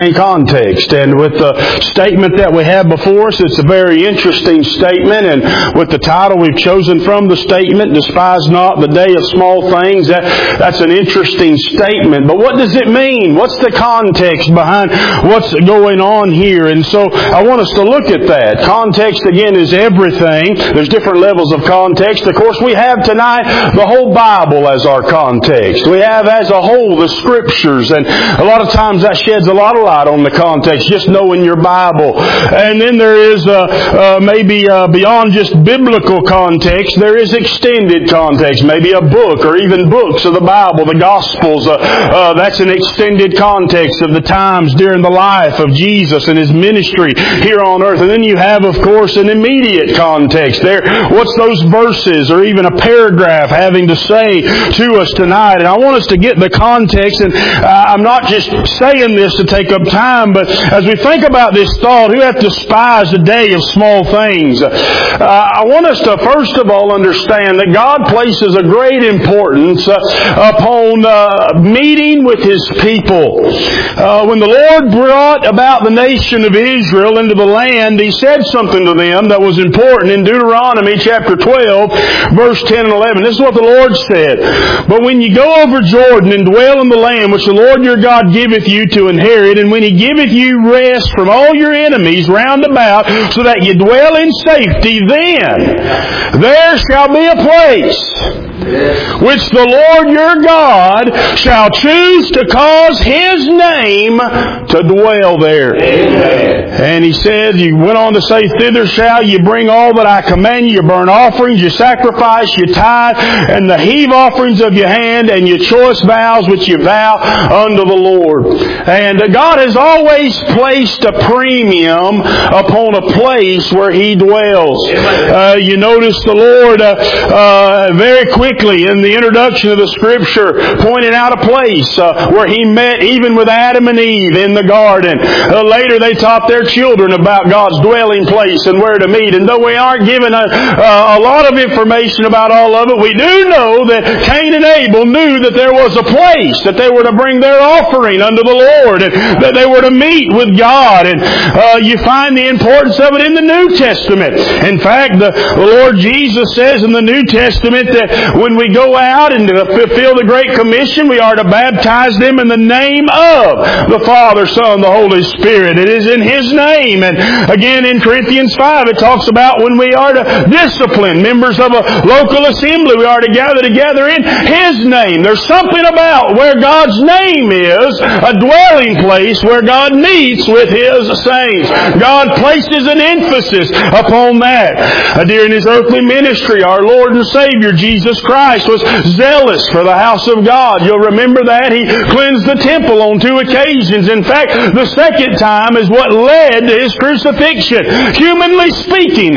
in context. And with the statement that we have before us, it's a very interesting statement. And with the title we've chosen from the statement, "Despise not the day of small things," that's an interesting statement. But what does it mean? What's the context behind what's going on here? And so I want us to look at that. Context, again, is everything. There's different levels of context. Of course, we have tonight the whole Bible as our context. We have as a whole the Scriptures. And a lot of times that sheds a lot of light on the context, just knowing your Bible. And then there is maybe beyond just biblical context, there is extended context. Maybe a book or even books of the Bible, the Gospels. That's an extended context of the times during the life of Jesus and His ministry here on earth. And then you have, of course, an immediate context there. What's those verses or even a paragraph having to say to us tonight? And I want us to get the context, and I'm not just saying this to take up time, but as we think about this thought, who hath despised the day of small things? I want us to first of all understand that God places a great importance upon meeting with His people. When the Lord brought about the nation of Israel into the land, He said something to them that was important in Deuteronomy chapter 12, verse 10 and 11. This is what the Lord said. "But when you go over Jordan and dwell in the land which the Lord your God giveth you to inherit, and when He giveth you rest from all your enemies round about, so that you dwell in safety, then there shall be a place which the Lord your God shall choose to cause His name to dwell there." Amen. And He said, He went on to say, "Thither shall you bring all that I command you, your burnt offerings, your sacrifice, your tithe, and the heave offerings of your hand, and your choice vows which you vow unto the Lord." And God has always placed a premium upon a place where He dwells. You notice the Lord very quickly in the introduction of the Scripture pointed out a place where He met even with Adam and Eve in the garden. Later they taught their children about God's dwelling place and where to meet. And though we aren't given a lot of information about all of it, we do know that Cain and Abel knew that there was a place that they were to bring their offering unto the Lord, and that they were to meet with God. And you find the importance of it in the New Testament. In fact, the Lord Jesus says in the New Testament that when we go out and to fulfill the Great Commission, we are to baptize them in the name of the Father, Son, the Holy Spirit. It is in His name. And again in Corinthians 5 it talks about when we are to discipline members of a local assembly, we are to gather together in His name. There's something about where God's name is, a dwelling place where God meets with His saints. God places an emphasis upon that. During His earthly ministry, our Lord and Savior Jesus Christ was zealous for the house of God. You'll remember that. He cleansed the temple on 2 occasions. In fact, the second time is what led to His crucifixion. Humanly speaking,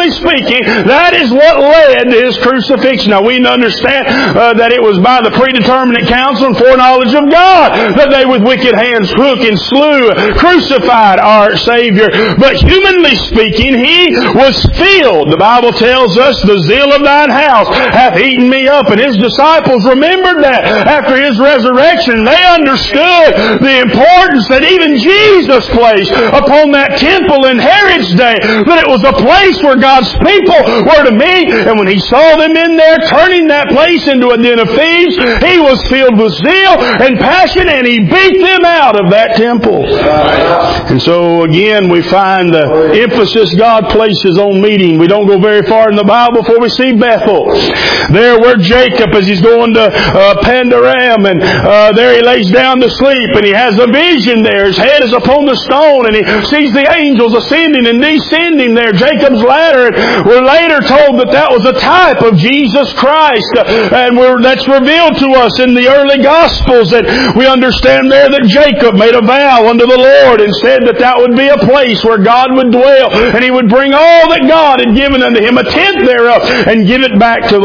that is what led to His crucifixion. Now we understand that it was by the predeterminate counsel and foreknowledge of God that they with wicked hands took and crucified our Savior. But humanly speaking, He was filled. The Bible tells us, "The zeal of thine house hath eaten me up." And His disciples remembered that after His resurrection. They understood the importance that even Jesus placed upon that temple in Herod's day, that it was a place where God's people were to meet. And when He saw them in there turning that place into a den of thieves, He was filled with zeal and passion, and He beat them out of that temple. And so again we find the emphasis God places on meeting. We don't go very far in the Bible before we see Bethel. There where Jacob, as he's going to Pandaram, and there he lays down to sleep, and he has a vision there. His head is upon the stone, and he sees the angels ascending and descending there, Jacob's ladder. And we're later told that that was a type of Jesus Christ, and that's revealed to us in the early Gospels. That we understand there that Jacob made a vow unto the Lord and said that that would be a place where God would dwell, and he would bring all that God had given unto him, a tenth thereof, and give it back to the Lord.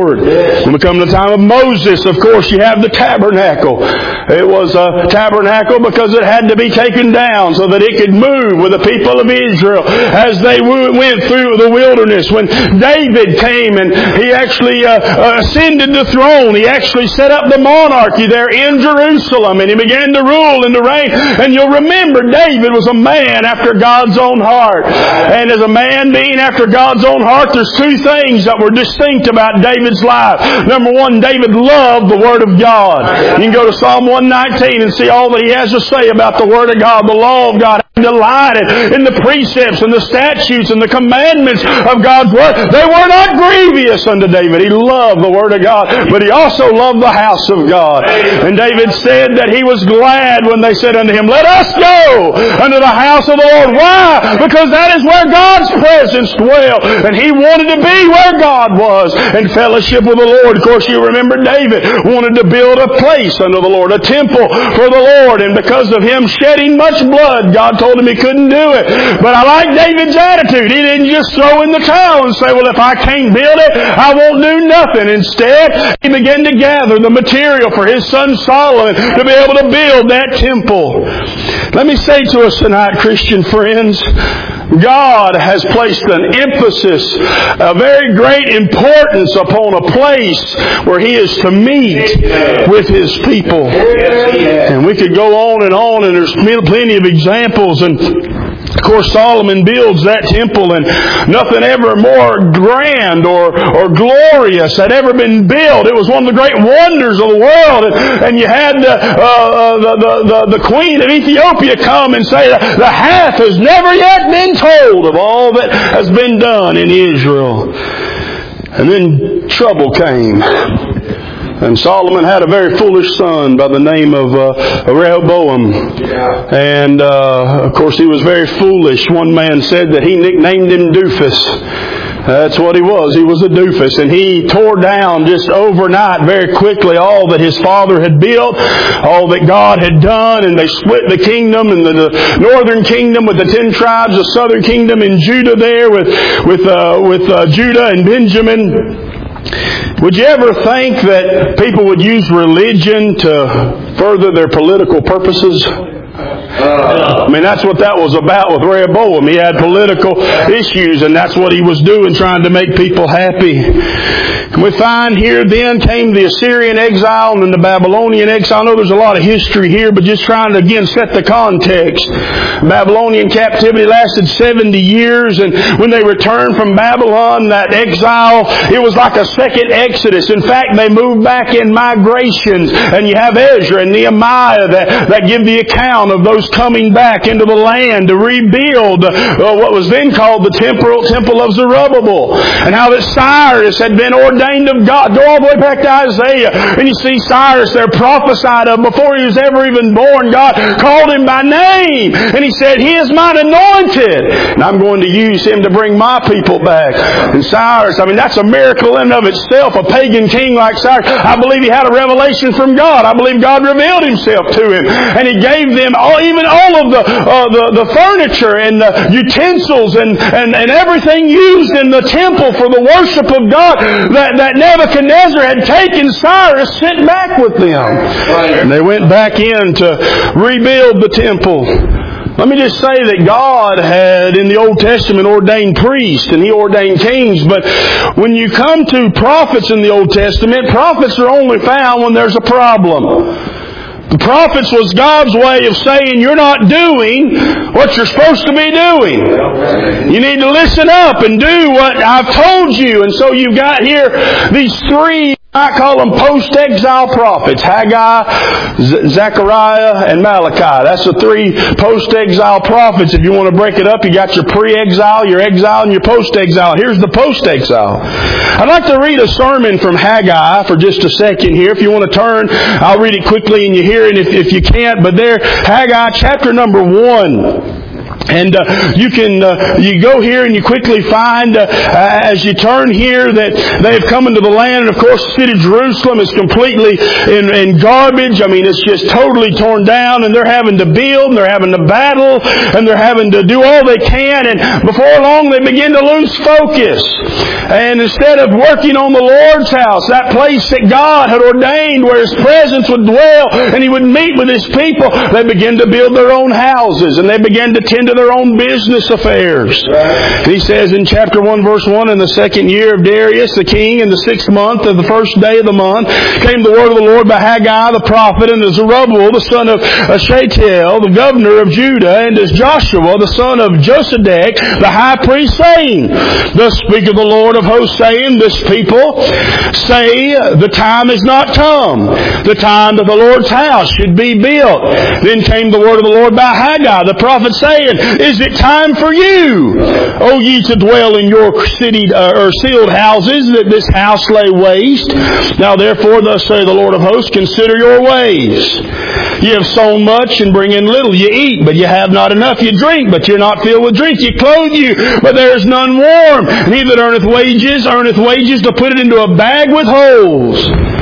Lord. When we come to the time of Moses, of course, you have the tabernacle. It was a tabernacle because it had to be taken down so that it could move with the people of Israel as they went through the wilderness. When David came and he actually ascended the throne, he actually set up the monarchy there in Jerusalem, and he began to rule and to reign. And you'll remember David was a man after God's own heart. And as a man being after God's own heart, there's two things that were distinct about David's life. Number one, David loved the Word of God. You can go to Psalm 119 and see all that he has to say about the Word of God, the law of God. He delighted in the precepts and the statutes and the commandments of God's Word. They were not grievous unto David. He loved the Word of God, but he also loved the house of God. And David said that he was glad when they said unto him, "Let us go unto the house of the Lord." Why? Because that is where God's presence dwelt. And he wanted to be where God was and fellowship with the Lord. Of course, you remember David wanted to build a place unto the Lord, a temple for the Lord. And because of him shedding much blood, God told him he couldn't do it. But I like David's attitude. He didn't just throw in the towel and say, "Well, if I can't build it, I won't do nothing." Instead, he began to gather the material for his son Solomon to be able to build that temple. Let me say to us tonight, Christian friends, God has placed an emphasis, a very great importance upon a place where He is to meet with His people. And we could go on, and there's plenty of examples. And of course, Solomon builds that temple, and nothing ever more grand or glorious had ever been built. It was one of the great wonders of the world. And you had the queen of Ethiopia come and say, "The half has never yet been told of all that has been done in Israel." And then trouble came. And Solomon had a very foolish son by the name of Rehoboam. And of course he was very foolish. One man said that he nicknamed him Doofus. That's what he was. He was a doofus. And he tore down just overnight, very quickly, all that his father had built, all that God had done. And they split the kingdom, and the northern kingdom with the 10 tribes, the southern kingdom in Judah there with Judah and Benjamin. Would you ever think that people would use religion to further their political purposes? I mean, that's what that was about with Rehoboam. He had political issues, and that's what he was doing, trying to make people happy. And we find here then came the Assyrian exile and then the Babylonian exile. I know there's a lot of history here, but just trying to again set the context. Babylonian captivity lasted 70 years, and when they returned from Babylon, that exile, it was like a second Exodus. In fact, they moved back in migrations, and you have Ezra and Nehemiah that give the account of those coming back into the land to rebuild what was then called the temple of Zerubbabel, and how that Cyrus had been ordained of God. Go all the way back to Isaiah, and you see Cyrus there prophesied of before he was ever even born. God called him by name, and He said, "He is mine anointed, and I'm going to use him to bring my people back." And Cyrus, I mean, that's a miracle in and of itself. A pagan king like Cyrus, I believe he had a revelation from God. I believe God revealed Himself to him, and He gave them even all of the furniture and the utensils and everything used in the temple for the worship of God that Nebuchadnezzar had taken. Cyrus sent back with them, and they went back in to rebuild the temple. Let me just say that God had in the Old Testament ordained priests and He ordained kings, but when you come to prophets in the Old Testament, prophets are only found when there's a problem. The prophets was God's way of saying, "You're not doing what you're supposed to be doing. You need to listen up and do what I've told you." And so you've got here these three, I call them post-exile prophets: Haggai, Zechariah, and Malachi. That's the three post-exile prophets. If you want to break it up, you got your pre-exile, your exile, and your post-exile. Here's the post-exile. I'd like to read a sermon from Haggai for just a second here. If you want to turn, I'll read it quickly and you hear it if you can't. But there, Haggai chapter number 1. And you go here and you quickly find, as you turn here, that they have come into the land. And of course, the city of Jerusalem is completely in garbage. I mean, it's just totally torn down, and they're having to build, and they're having to battle, and they're having to do all they can. And before long, they begin to lose focus. And instead of working on the Lord's house, that place that God had ordained where His presence would dwell and He would meet with His people, they begin to build their own houses, and they begin to tend to their own business affairs. Right. He says in chapter 1, verse 1, in the 2nd year of Darius the king, in the 6th month of the 1st day of the month, came the word of the Lord by Haggai the prophet, and to Zerubbabel the son of Shealtiel, the governor of Judah, and to Joshua the son of Josedek, the high priest, saying, Thus speaketh the Lord of hosts, saying, This people say, the time is not come, the time that the Lord's house should be built. Then came the word of the Lord by Haggai the prophet, saying, Is it time for you, O ye to dwell in your city or sealed houses, that this house lay waste? Now therefore, thus say the Lord of hosts, consider your ways. Ye have sown much and bring in little. You eat, but you have not enough. You drink, but you're not filled with drink. You clothe you, but there is none warm. And he that earneth wages to put it into a bag with holes.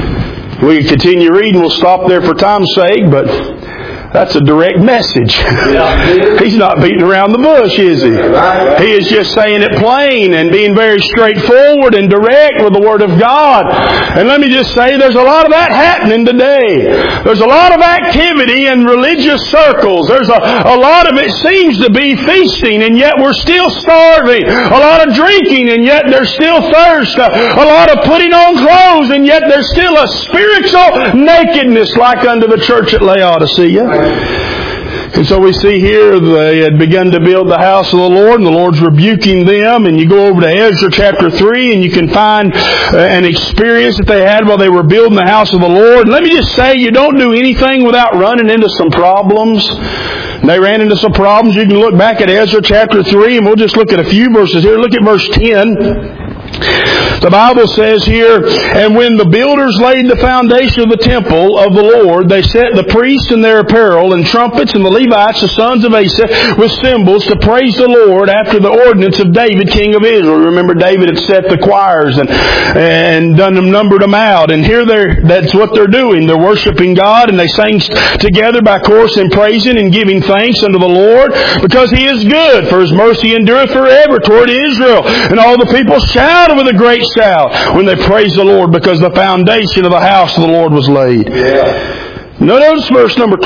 We can continue reading. We'll stop there for time's sake, but that's a direct message. He's not beating around the bush, is he? He is just saying it plain and being very straightforward and direct with the Word of God. And let me just say, there's a lot of that happening today. There's a lot of activity in religious circles. There's a lot of it seems to be feasting, and yet we're still starving. A lot of drinking, and yet there's still thirst. A lot of putting on clothes, and yet there's still a spiritual nakedness like unto the church at Laodicea. And so we see here they had begun to build the house of the Lord, and the Lord's rebuking them. And you go over to Ezra chapter 3, and you can find an experience that they had while they were building the house of the Lord. And let me just say, you don't do anything without running into some problems. And they ran into some problems. You can look back at Ezra chapter 3, and we'll just look at a few verses here. Look at verse 10. The Bible says here, And when the builders laid the foundation of the temple of the Lord, they set the priests in their apparel, and trumpets, and the Levites, the sons of Asaph, with cymbals, to praise the Lord after the ordinance of David, king of Israel. Remember, David had set the choirs and done them, numbered them out. And here that's what they're doing. They're worshiping God, and they sang together by chorus and praising and giving thanks unto the Lord, because He is good, for His mercy endureth forever toward Israel. And all the people shouted with a great shout when they praised the Lord, because the foundation of the house of the Lord was laid. Yeah. Now notice verse number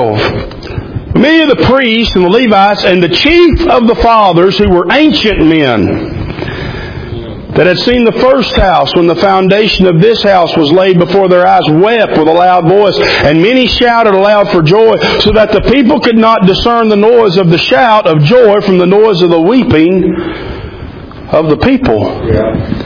12. Many of the priests and the Levites and the chief of the fathers, who were ancient men, that had seen the first house when the foundation of this house was laid before their eyes, wept with a loud voice, and many shouted aloud for joy, so that the people could not discern the noise of the shout of joy from the noise of the weeping of the people. Yeah.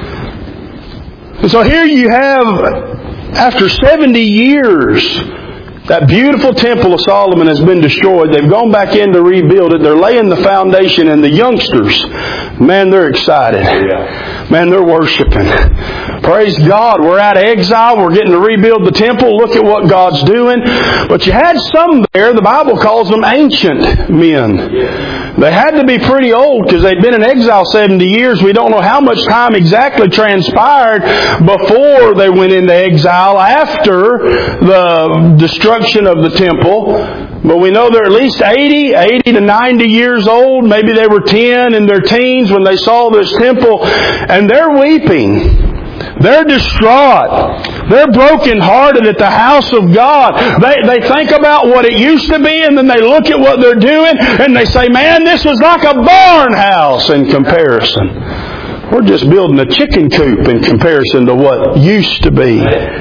And so here you have, after 70 years, that beautiful temple of Solomon has been destroyed. They've gone back in to rebuild it. They're laying the foundation, and the youngsters, man, they're excited. Man, they're worshiping. Praise God. We're out of exile. We're getting to rebuild the temple. Look at what God's doing. But you had some there, the Bible calls them ancient men. They had to be pretty old, because they'd been in exile 70 years. We don't know how much time exactly transpired before they went into exile after the destruction of the temple. But we know they're at least 80 to 90 years old. Maybe they were 10 in their teens when they saw this temple. And they're weeping. They're distraught. They're brokenhearted at the house of God. They think about what it used to be, and then they look at what they're doing, and they say, man, this is like a barn house in comparison. We're just building a chicken coop in comparison to what used to be.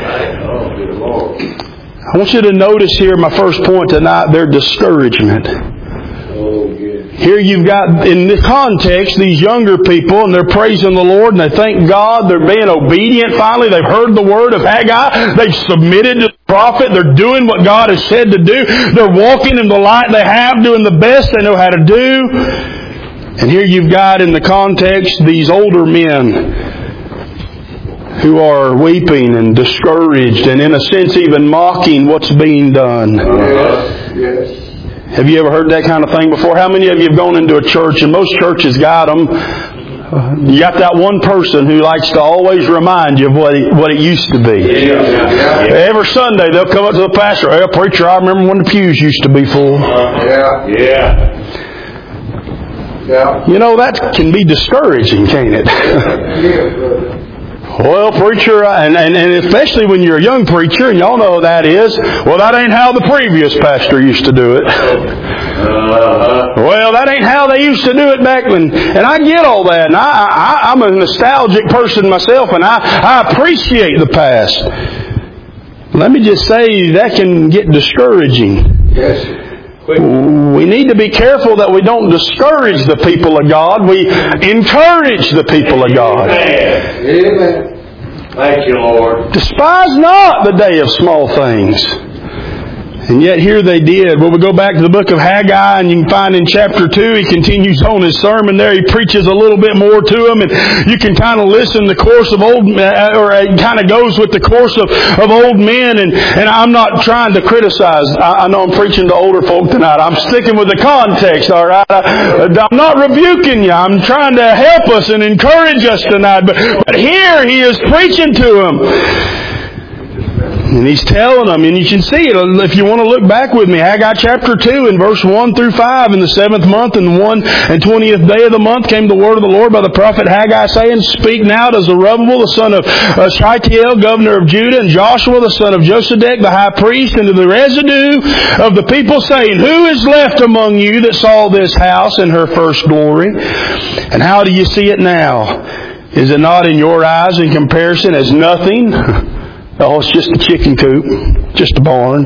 I want you to notice here, my first point tonight, their discouragement. Here you've got, in this context, these younger people, and they're praising the Lord, and they thank God. They're being obedient finally. They've heard the word of Haggai. They've submitted to the prophet. They're doing what God has said to do. They're walking in the light they have, doing the best they know how to do. And here you've got, in the context, these older men who are weeping and discouraged and, in a sense, even mocking what's being done. Yes. Have you ever heard that kind of thing before? How many of you have gone into a church, and most churches got them, you got that one person who likes to always remind you of what it used to be. Every Sunday they'll come up to the pastor, "Hey, preacher, I remember when the pews used to be full." You know, that can be discouraging, can't it? Well, preacher, and especially when you're a young preacher, and y'all know how that is. Well, that ain't how the previous pastor used to do it. Well, that ain't how they used to do it back then. And I get all that. And I'm a nostalgic person myself, and I appreciate the past. Let me just say, that can get discouraging. Yes. We need to be careful that we don't discourage the people of God. We encourage the people of God. Amen. Thank you, Lord. Despise not the day of small things. And yet here they did. Well, we go back to the book of Haggai, and you can find in chapter 2, he continues on his sermon there. He preaches a little bit more to them, and you can kind of listen the course of or it kind of goes with the course of old men. And I'm not trying to criticize. I know I'm preaching to older folk tonight. I'm sticking with the context, all right? I'm not rebuking you. I'm trying to help us and encourage us tonight. But here he is preaching to them. And he's telling them, and you can see it if you want to look back with me. Haggai chapter 2 in verse 1 through 5. In the 7th month and 1/20th day of the month came the word of the Lord by the prophet Haggai, saying, "Speak now to Zerubbabel the son of Shealtiel, governor of Judah, and Joshua the son of Josedech, the high priest, and to the residue of the people, saying, Who is left among you that saw this house in her first glory? And how do you see it now? Is it not in your eyes in comparison as nothing?" Oh, it's just a chicken coop, just a barn.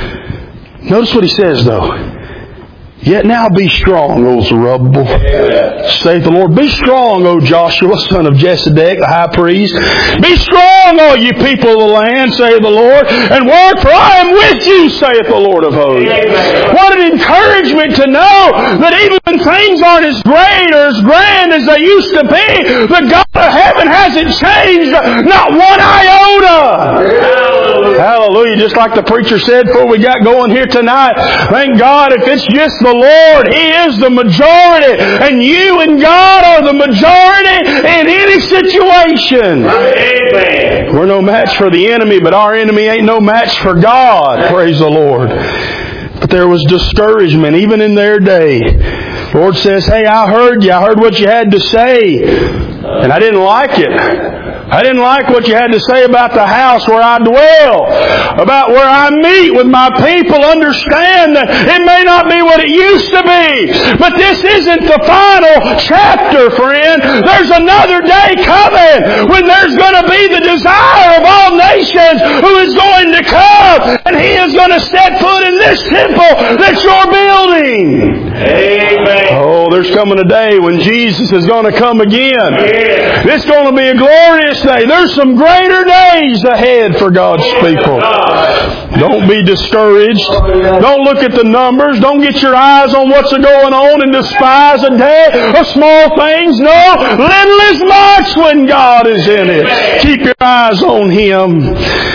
Notice what he says, though. "Yet now be strong, O Zerubbabel, saith the Lord. Be strong, O Joshua, son of Josedech, the high priest. Be strong, all you people of the land, saith the Lord, and work, for I am with you, saith the Lord of hosts." What an encouragement to know that even when things aren't as great or as grand as they used to be, the God of heaven hasn't changed, not one iota. Hallelujah. Just like the preacher said before we got going here tonight, thank God if it's just the Lord, He is the majority, and you and God are the majority in any situation. Amen. We're no match for the enemy, but our enemy ain't no match for God. Praise the Lord. But there was discouragement even in their day. The Lord says, "Hey, I heard you. I heard what you had to say, and I didn't like it. I didn't like what you had to say about the house where I dwell, about where I meet with my people. Understand that it may not be what it used to be, but this isn't the final chapter, friend. There's another day coming when there's going to be the desire of all nations who is going to come, and He is going to set foot in this temple that you're building." Amen. Oh, there's coming a day when Jesus is going to come again. Yeah. It's going to be a glorious day. There's some greater days ahead for God's people. Don't be discouraged. Don't look at the numbers. Don't get your eyes on what's going on and despise a day of small things. No, little is much when God is in it. Keep your eyes on Him.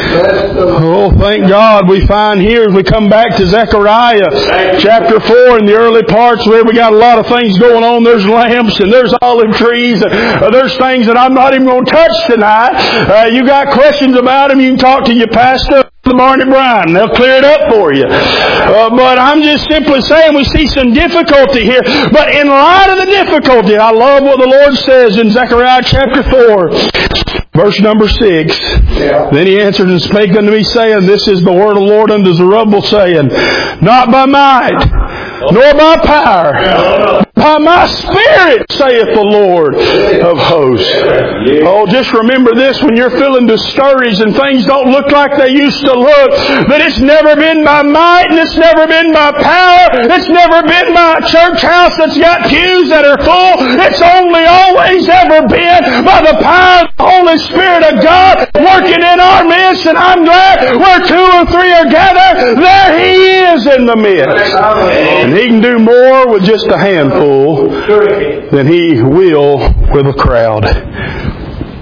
Oh, thank God we find here as we come back to Zechariah chapter 4 in the early parts where we got a lot of things going on. There's lamps and there's olive trees. There's things that I'm not even going to touch tonight. You got questions about them, you can talk to your pastor, Barney Bryan. They'll clear it up for you. But I'm just simply saying we see some difficulty here. But in light of the difficulty, I love what the Lord says in Zechariah chapter 4. Verse number 6. Yeah. Then He answered and spake unto me, saying, This is the word of the Lord unto Zerubbabel, saying, Not by might, nor by power, by my Spirit, saith the Lord of hosts. Oh, just remember this when you're feeling discouraged and things don't look like they used to look, that it's never been by might and it's never been by power. It's never been by a church house that's got pews that are full. It's only always ever been by the power of the Holy Spirit of God working in our midst. And I'm glad where 2 or 3 are gathered, there He is in the midst. And He can do more with just a handful than He will with a crowd.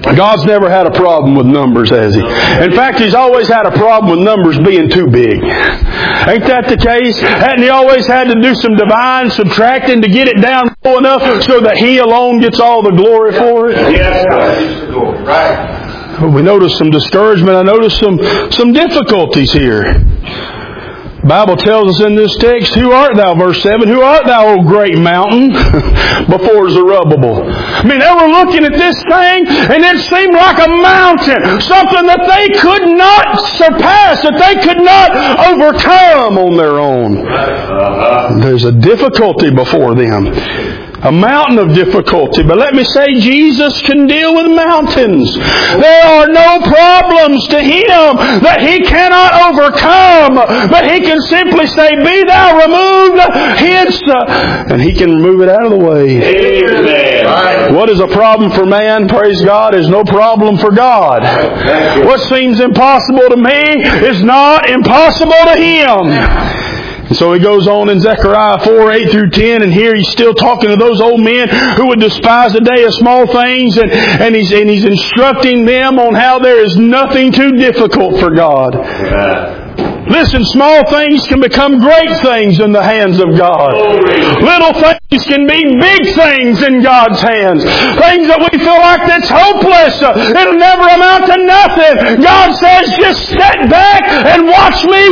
God's never had a problem with numbers, has He? In fact, He's always had a problem with numbers being too big. Ain't that the case? Hadn't He always had to do some divine subtracting to get it down low enough so that He alone gets all the glory for it? Yes, God. Right. We notice some discouragement. I notice some difficulties here. The Bible tells us in this text, who art thou, verse 7, who art thou, O great mountain, before Zerubbabel? I mean, they were looking at this thing, and it seemed like a mountain, something that they could not surpass, that they could not overcome on their own. There's a difficulty before them. A mountain of difficulty. But let me say, Jesus can deal with mountains. There are no problems to Him that He cannot overcome. But He can simply say, be thou removed hence. And He can remove it out of the way. Amen. What is a problem for man, praise God, is no problem for God. What seems impossible to me is not impossible to Him. And so he goes on in Zechariah 4:8-10, and here he's still talking to those old men who would despise the day of small things, and he's instructing them on how there is nothing too difficult for God. Listen, small things can become great things in the hands of God. Little things can be big things in God's hands. Things that we feel like that's hopeless. It'll never amount to nothing. God says, just sit back and watch me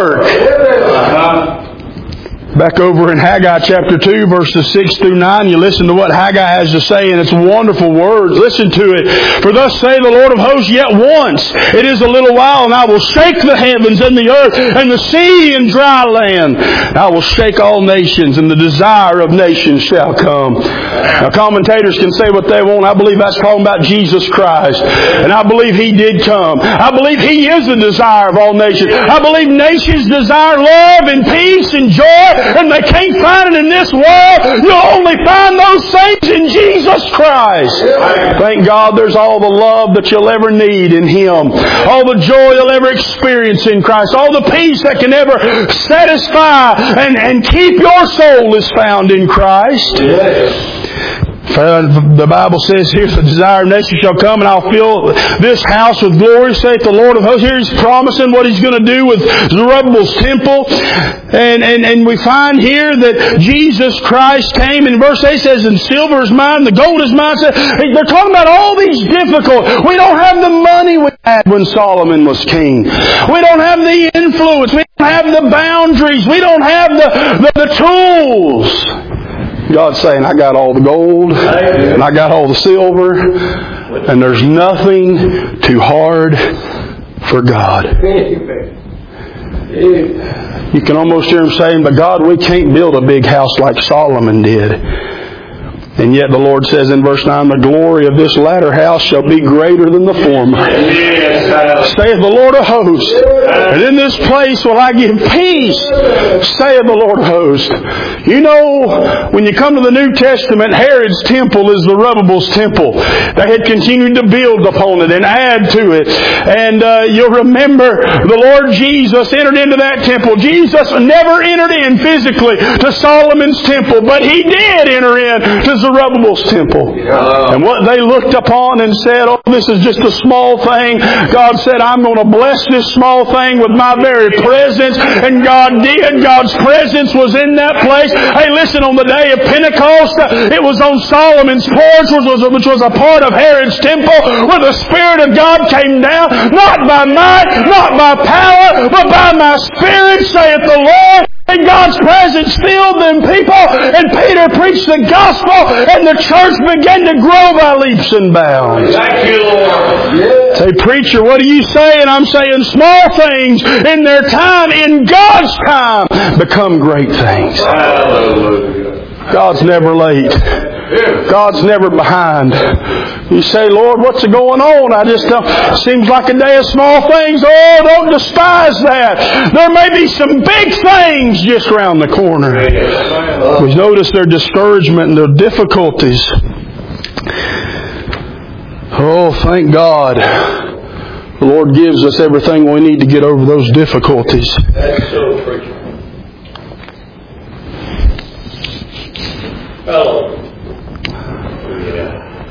work. Back over in Haggai chapter 2, verses 6-9, you listen to what Haggai has to say, and it's wonderful words. Listen to it. For thus saith the Lord of hosts, yet once it is a little while, and I will shake the heavens and the earth and the sea and dry land. And I will shake all nations, and the desire of nations shall come. Now, commentators can say what they want. I believe that's talking about Jesus Christ. And I believe He did come. I believe He is the desire of all nations. I believe nations desire love and peace and joy, and they can't find it in this world. You'll only find those things in Jesus Christ. Thank God there's all the love that you'll ever need in Him. All the joy you'll ever experience in Christ. All the peace that can ever satisfy and keep your soul is found in Christ. The Bible says, here's the desire of nations shall come, and I'll fill this house with glory, saith the Lord of hosts. Here He's promising what He's going to do with Zerubbabel's temple. And we find here that Jesus Christ came, and verse 8 says, and silver is mine, the gold is mine. They're talking about all these difficult. We don't have the money we had when Solomon was king. We don't have the influence. We don't have the boundaries. We don't have the tools. God's saying, I got all the gold, and I got all the silver, and there's nothing too hard for God. You can almost hear Him saying, but God, we can't build a big house like Solomon did. And yet the Lord says in verse 9, the glory of this latter house shall be greater than the former. Saith the Lord of hosts. And in this place will I give peace, saith the Lord of hosts. You know, when you come to the New Testament, Herod's temple is Zerubbabel's temple. They had continued to build upon it and add to it. And you'll remember the Lord Jesus entered into that temple. Jesus never entered in physically to Solomon's temple, but He did enter in to Zerubbabel's temple. And what they looked upon and said, oh, this is just a small thing. God said, I'm going to bless this small thing with my very presence. And God did. God's presence was in that place. Hey, listen, on the day of Pentecost, it was on Solomon's porch, which was a part of Herod's temple, where the Spirit of God came down, not by might, not by power, but by my Spirit, saith the Lord. And God's presence filled them people, and Peter preached the gospel, and the church began to grow by leaps and bounds. Thank you, Lord. Say, preacher, what do you say? And I'm saying small things in their time, in God's time, become great things. Hallelujah. God's never late. God's never behind. You say, Lord, what's going on? I just don't. Seems like a day of small things. Oh, don't despise that. There may be some big things just around the corner. We notice their discouragement and their difficulties. Oh, thank God. The Lord gives us everything we need to get over those difficulties. That's so, preacher.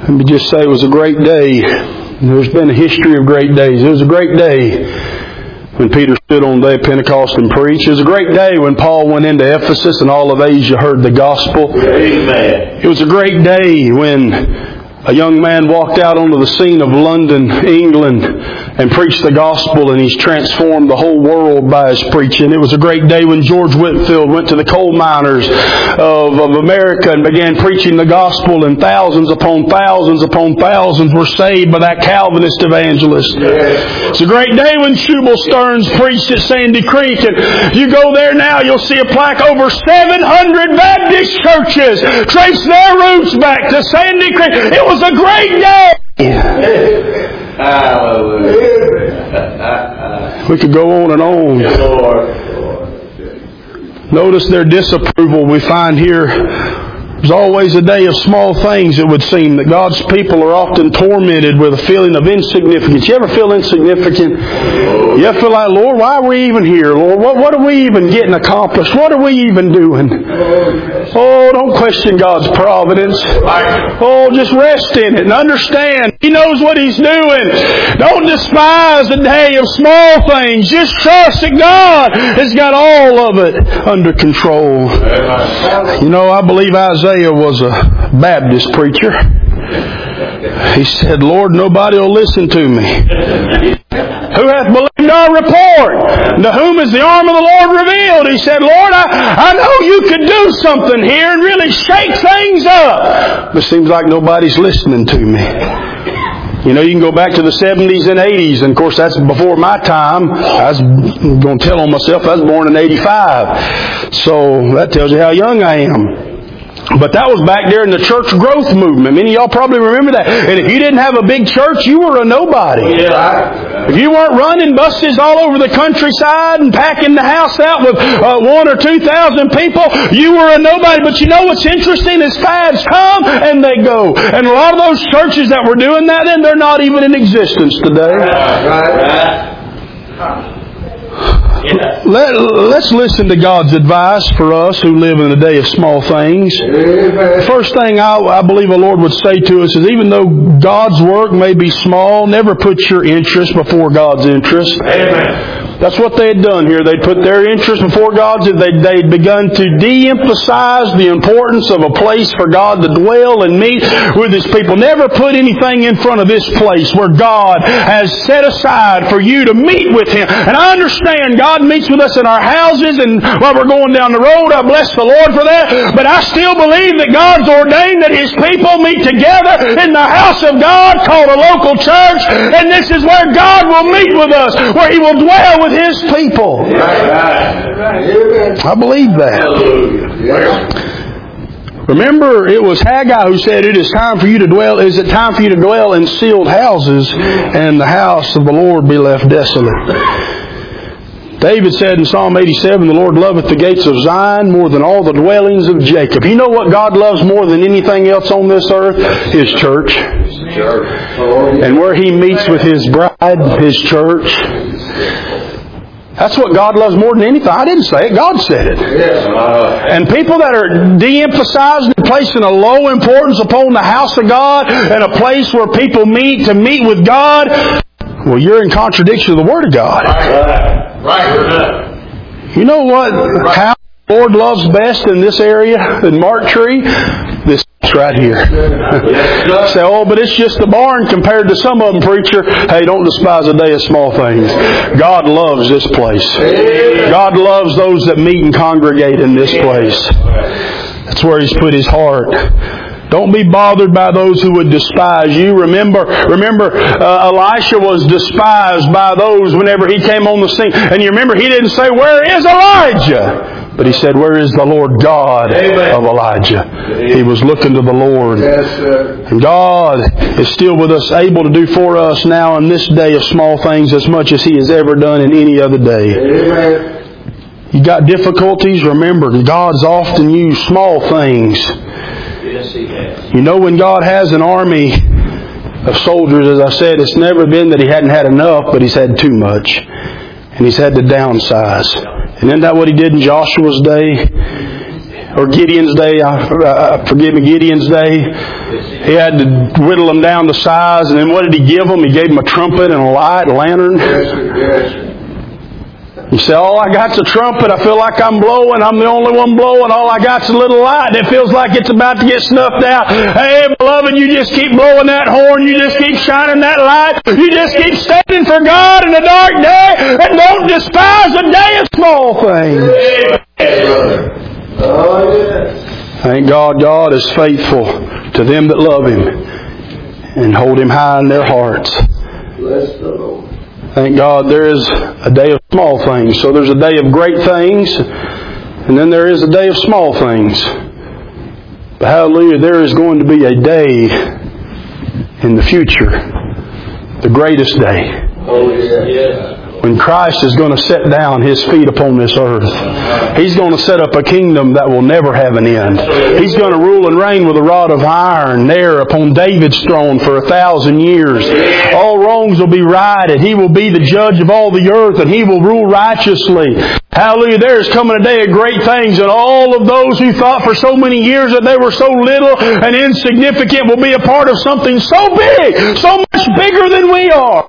Let me just say it was a great day. There's been a history of great days. It was a great day when Peter stood on the day of Pentecost and preached. It was a great day when Paul went into Ephesus and all of Asia heard the gospel. Amen. It was a great day when a young man walked out onto the scene of London, England, and preached the gospel, and he's transformed the whole world by his preaching. It was a great day when George Whitefield went to the coal miners of America and began preaching the gospel, and thousands upon thousands upon thousands were saved by that Calvinist evangelist. It's a great day when Shubal Stearns preached at Sandy Creek, and you go there now, you'll see a plaque over 700 Baptist churches trace their roots back to Sandy Creek. It was a great day. Hallelujah. We could go on and on. Notice their disapproval we find here. There's always a day of small things, it would seem, that God's people are often tormented with a feeling of insignificance. You ever feel insignificant? You ever feel like, Lord, why are we even here? Lord, what are we even getting accomplished? What are we even doing? Oh, don't question God's providence. Oh, just rest in it and understand He knows what He's doing. Don't despise the day of small things. Just trust that God has got all of it under control. You know, I believe Isaiah was a Baptist preacher. He said, Lord, nobody will listen to me. Who hath believed our report? To whom is the arm of the Lord revealed? He said, Lord, I know you could do something here and really shake things up. But it seems like nobody's listening to me. You know, you can go back to the 70s and 80s, and of course that's before my time. I was going to tell on myself, I was born in 85. So that tells you how young I am. But that was back there in the church growth movement. Many of y'all probably remember that. And if you didn't have a big church, you were a nobody. Yeah. If you weren't running buses all over the countryside and packing the house out with 1,000 or 2,000 people, you were a nobody. But you know what's interesting is fads come and they go. And a lot of those churches that were doing that then, they're not even in existence today. Right. Let's listen to God's advice for us who live in a day of small things. The first thing I believe the Lord would say to us is, even though God's work may be small, never put your interest before God's interest. Amen. That's what they had done here. They'd put their interest before God's. They'd begun to de-emphasize the importance of a place for God to dwell and meet with His people. Never put anything in front of this place where God has set aside for you to meet with Him. And I understand God meets with us in our houses and while we're going down the road. I bless the Lord for that. But I still believe that God's ordained that His people meet together in the house of God called a local church. And this is where God will meet with us, where He will dwell with His people. I believe that. Remember, it was Haggai who said, "It is time for you to dwell. Is it time for you to dwell in sealed houses, and the house of the Lord be left desolate?" David said in Psalm 87, "The Lord loveth the gates of Zion more than all the dwellings of Jacob." You know what God loves more than anything else on this earth? His church. And where He meets with His bride, His church. That's what God loves more than anything. I didn't say it. God said it. And people that are de-emphasizing and placing a low importance upon the house of God and a place where people meet to meet with God, well, you're in contradiction of the Word of God. Right. You know what house the Lord loves best in this area, in Mark Tree? This right here. Say, oh, but it's just the barn compared to some of them, preacher. Hey, don't despise a day of small things. God loves this place. God loves those that meet and congregate in this place. That's where He's put His heart. Don't be bothered by those who would despise you. Remember, Elisha was despised by those whenever he came on the scene. And you remember, he didn't say, "Where is Elijah?" But he said, "Where is the Lord God of Elijah?" He was looking to the Lord. And God is still with us, able to do for us now in this day of small things as much as He has ever done in any other day. You got difficulties? Remember, God's often used small things. You know, when God has an army of soldiers, as I said, it's never been that He hadn't had enough, but He's had too much. And He's had to downsize. And isn't that what He did in Joshua's day? or Gideon's day, forgive me, Gideon's day. He had to whittle them down to size, and then what did he give them? He gave them a trumpet and a light, a lantern. Yes, sir. Yes, sir. You say, all I got's a trumpet. I feel like I'm blowing. I'm the only one blowing. All I got's a little light that feels like it's about to get snuffed out. Hey, beloved, you just keep blowing that horn. You just keep shining that light. You just keep standing for God in the dark day. And don't despise the day of small things. Oh, yes. Thank God, God is faithful to them that love Him and hold Him high in their hearts. Bless the Lord. Thank God there is a day of small things. So there's a day of great things, and then there is a day of small things. But hallelujah, there is going to be a day in the future, the greatest day. Oh, yes. When Christ is going to set down His feet upon this earth. He's going to set up a kingdom that will never have an end. He's going to rule and reign with a rod of iron there upon David's throne for 1,000 years. All wrongs will be righted. He will be the judge of all the earth, and He will rule righteously. Hallelujah. There is coming a day of great things, and all of those who thought for so many years that they were so little and insignificant will be a part of something so big, so much bigger than we are.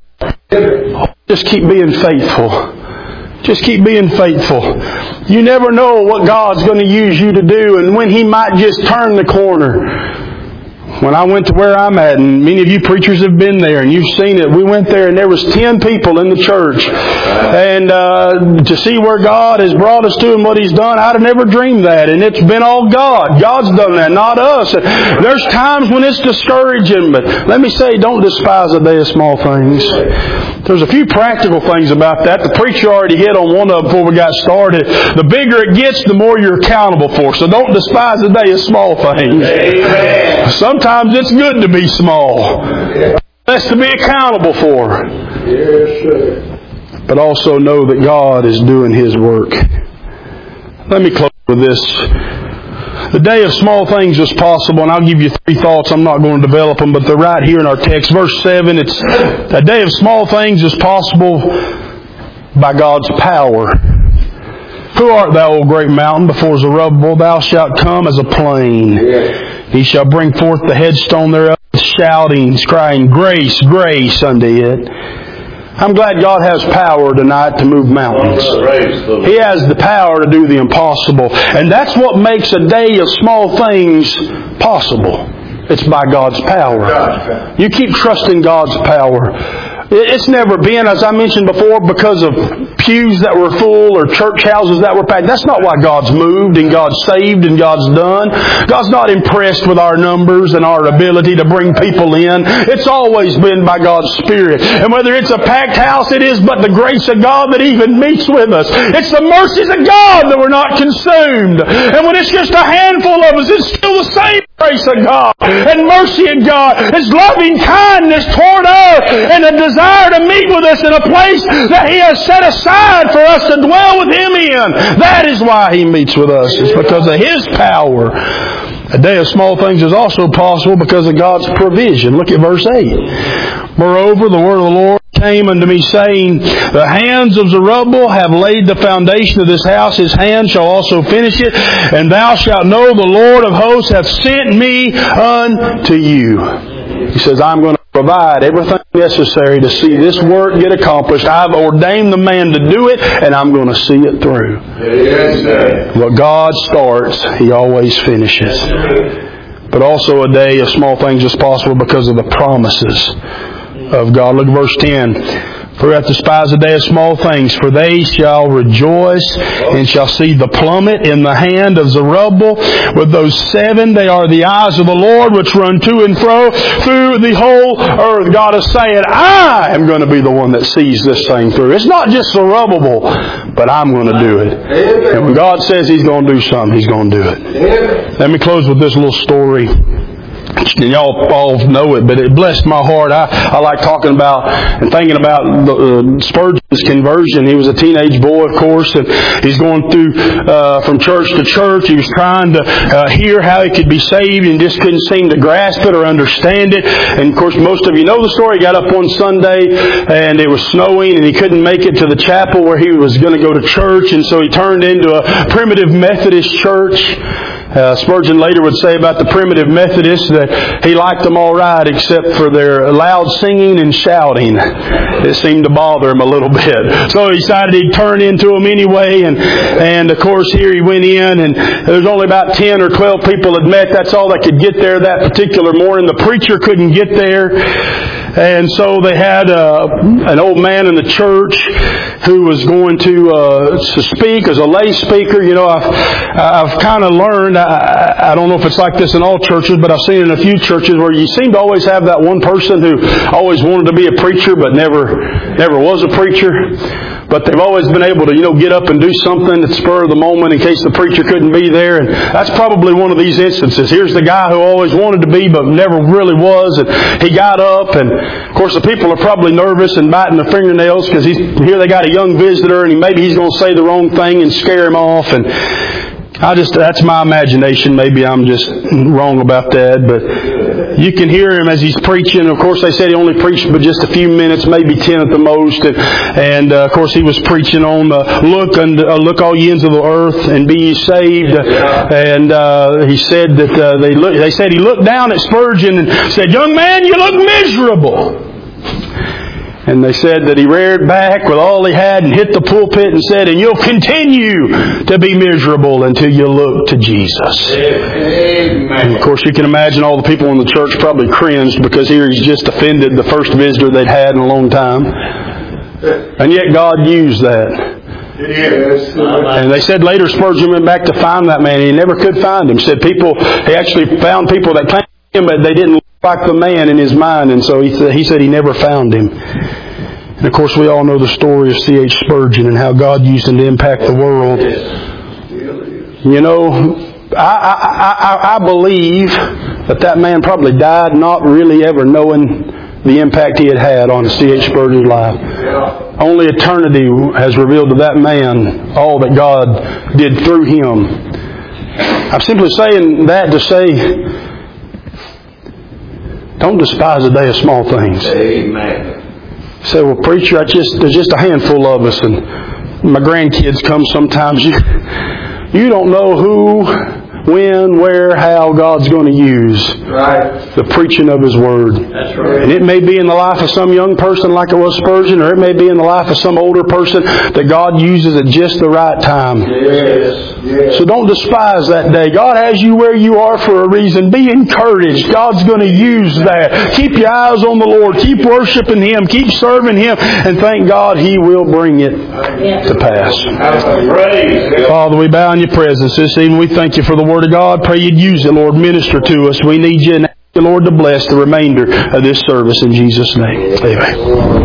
Just keep being faithful. Just keep being faithful. You never know what God's going to use you to do and when He might just turn the corner. When I went to where I'm at, and many of you preachers have been there and you've seen it, we went there and there was 10 people in the church. And to see where God has brought us to and what He's done, I'd have never dreamed that. And it's been all God. God's done that, not us. There's times when it's discouraging, but let me say, don't despise the day of small things. There's a few practical things about that. The preacher already hit on one of them before we got started. The bigger it gets, the more you're accountable for. So don't despise the day of small things. Amen. Sometimes it's good to be small. That's to be accountable for. Yes, sir. But also know that God is doing His work. Let me close with this. The day of small things is possible, and I'll give you 3 thoughts. I'm not going to develop them, but they're right here in our text. Verse 7, it's a day of small things is possible by God's power. Who art thou, O great mountain? Before Zerubbabel thou shalt come as a plain. Yes. He shall bring forth the headstone thereof with shoutings, crying, Grace, grace unto it. I'm glad God has power tonight to move mountains. He has the power to do the impossible. And that's what makes a day of small things possible. It's by God's power. You keep trusting God's power. It's never been, as I mentioned before, because of pews that were full or church houses that were packed. That's not why God's moved and God's saved and God's done. God's not impressed with our numbers and our ability to bring people in. It's always been by God's Spirit. And whether it's a packed house, it is but the grace of God that even meets with us. It's the mercies of God that we're not consumed. And when it's just a handful of us, it's still the same grace of God and mercy of God. It's loving kindness toward us and a desire to meet with us in a place that He has set aside for us to dwell with Him in. That is why He meets with us. It's because of His power. A day of small things is also possible because of God's provision. Look at verse 8. Moreover, the word of the Lord came unto me, saying, The hands of Zerubbabel have laid the foundation of this house. His hand shall also finish it. And thou shalt know the Lord of hosts hath sent me unto you. He says, I'm going to provide everything necessary to see this work get accomplished. I've ordained the man to do it, and I'm going to see it through. Yes, sir. What God starts, He always finishes. But also a day of small things is possible because of the promises of God. Look at verse 10. For who hath despised the day of small things, for they shall rejoice and shall see the plummet in the hand of Zerubbabel. With those 7, they are the eyes of the Lord which run to and fro through the whole earth. God is saying, I am going to be the one that sees this thing through. It's not just Zerubbabel, but I'm going to do it. And when God says He's going to do something, He's going to do it. Let me close with this little story. And y'all all know it, but it blessed my heart. I like talking about and thinking about Spurgeon's conversion. He was a teenage boy, of course, and he's going through from church to church. He was trying to hear how he could be saved and just couldn't seem to grasp it or understand it. And of course, most of you know the story. He got up one Sunday and it was snowing and he couldn't make it to the chapel where he was going to go to church, and so he turned into a primitive Methodist church. Spurgeon later would say about the primitive Methodists that he liked them all right except for their loud singing and shouting. It seemed to bother him a little bit. So he decided he'd turn into them anyway. And of course here he went in, and there was only about 10 or 12 people had met. That's all that could get there that particular morning. The preacher couldn't get there. And so they had an old man in the church who was going to speak as a lay speaker. You know, I've kind of learned, I don't know if it's like this in all churches, but I've seen it in a few churches where you seem to always have that one person who always wanted to be a preacher but never was a preacher. But they've always been able to, get up and do something at the spur of the moment in case the preacher couldn't be there. And that's probably one of these instances. Here's the guy who always wanted to be but never really was. And he got up, and of course the people are probably nervous and biting their fingernails because here they got a young visitor, and maybe he's going to say the wrong thing and scare him off. And that's my imagination. Maybe I'm just wrong about that, but you can hear him as he's preaching. Of course, they said he only preached for just a few minutes, maybe 10 at the most. And of course, he was preaching on look all ye ends of the earth and be ye saved. And he said that they said he looked down at Spurgeon and said, "Young man, you look miserable." And they said that he reared back with all he had and hit the pulpit and said, "And you'll continue to be miserable until you look to Jesus." Amen. And of course, you can imagine all the people in the church probably cringed because here he's just offended the first visitor they'd had in a long time. And yet God used that. Yes. And they said later Spurgeon went back to find that man, and he never could find him. Said he actually found people that claimed him, but they didn't look like the man in his mind, and so he said he never found him. And of course, we all know the story of C.H. Spurgeon and how God used him to impact the world. I believe that man probably died not really ever knowing the impact he had on C.H. Spurgeon's life. Only eternity has revealed to that man all that God did through him. I'm simply saying that to say, don't despise the day of small things. Amen. Say, well, preacher, there's just a handful of us, and my grandkids come sometimes. You don't know who, when, where, how God's going to use the preaching of His Word. That's right. And it may be in the life of some young person like it was Spurgeon, or it may be in the life of some older person that God uses at just the right time. Yes. So don't despise that day. God has you where you are for a reason. Be encouraged. God's going to use that. Keep your eyes on the Lord. Keep worshiping Him. Keep serving Him. And thank God He will bring it to pass. Father, we bow in your presence this evening. We thank you for the Word of God. Pray you'd use it, Lord. Minister to us. We need you, and ask you, Lord, to bless the remainder of this service in Jesus' name. Amen.